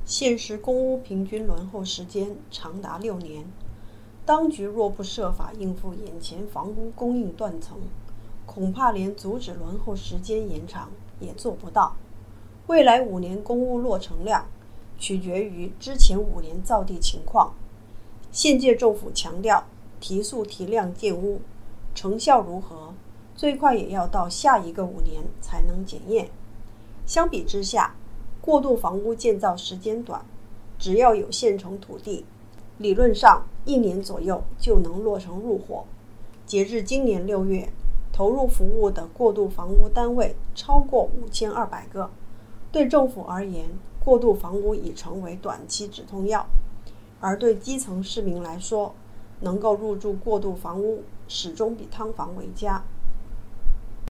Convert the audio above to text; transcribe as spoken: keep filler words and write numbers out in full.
现时公屋平均轮候时间长达六年，当局若不设法应付眼前房屋供应断层，恐怕连阻止轮候时间延长也做不到。未来五年公屋落成量取决于之前五年造地情况。现届政府强调提速提量建屋，成效如何，最快也要到下一个五年才能检验。相比之下，过渡房屋建造时间短，只要有现成土地，理论上一年左右就能落成入伙。截至今年六月，投入服务的过渡房屋单位超过五千二百个。对政府而言，过渡房屋已成为短期止痛药，而对基层市民来说，能够入住过渡房屋始终比劏房为佳。